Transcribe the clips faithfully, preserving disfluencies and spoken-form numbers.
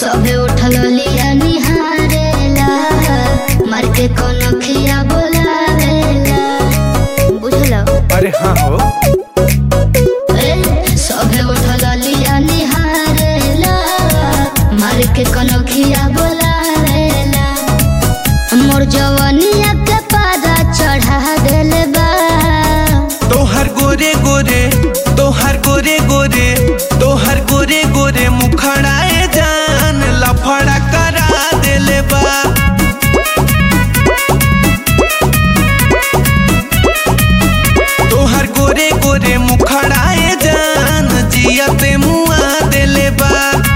सबे उठल लिया निहारेला मार के कोनो खिया बोलावेला बुझलो। अरे हाँ हो सबे उठल लिया निहारेला मार के कोनो खिया बोलावेला मोर जवानिया के पारा चढ़ा देले बा तोहर गोरे गोरे तोहर गोरे गोरे तोहर गोरे गोरे मुखड़ाए जान लफड़ा करा देले बा। तोहर गोरे गोरे मुखड़ाए जान जियते मुआ देले बा।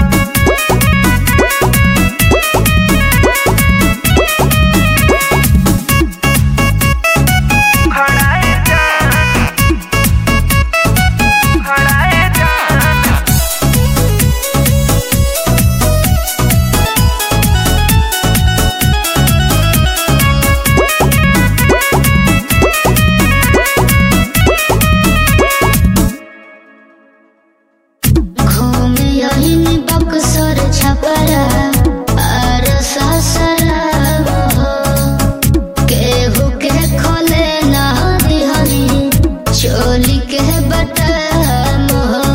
बक्सर छपरा और ससरा केहू के खोले ना दिहनी चोली के बटम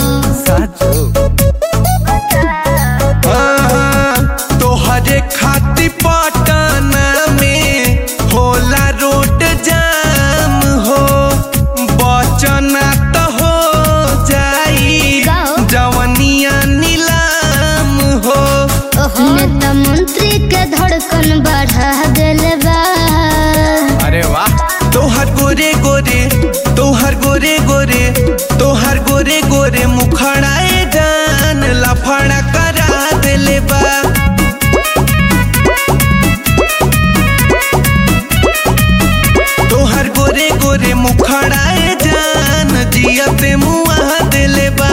तोहरे खाती पटना में होला रोड जाम हो बचना तो हो जाई जवनिया नीलाम हो। नेता मंत्री के धड़कन बढ़ा देले बा। अरे वाह तोहर गोरे गोरे तोहर गोरे गोरे तोहर गोरे गोरे मुखड़ाए जान लफड़ा करा देले बा। तोहर गोरे गोरे मुखड़ाए जान जियते मुआ देले बा।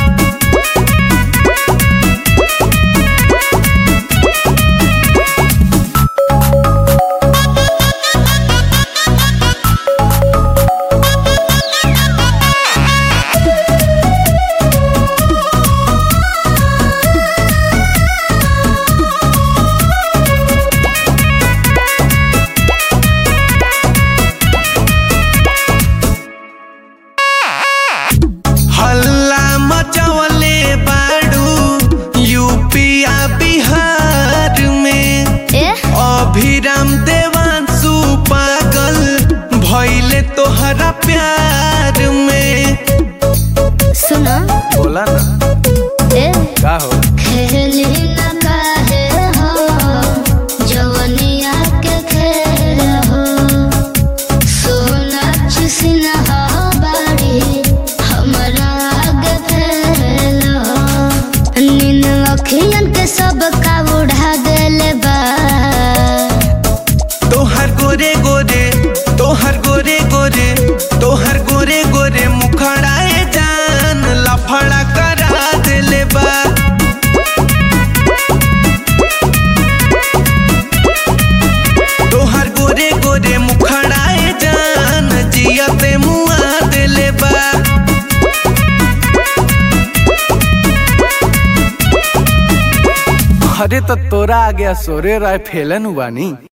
हल्ला मचवले बाड़ू यूपिया बिहार में अभिराम देवांशु पागल भइले तोहरा प्यार में। सुनो बोला ना ए का हो खेली ना काहे हो जवनिया के खेल हो सोनाक्षी सिन्हा बाड़ी हमरा आगे फैल हो नीन अखियन के सब का उड़ा देले बा। तोहर गोरे गोरे तोहर गोरे गोरे तोहर गोरे गोरे मुखड़ाए जान लफड़ा करा देले बा। तोहर गोरे गोरे मुखड़ाए जान जियते मुआ देले बा। अरे तो तोरा आ गया सोरे राय फेलन हुआ नी।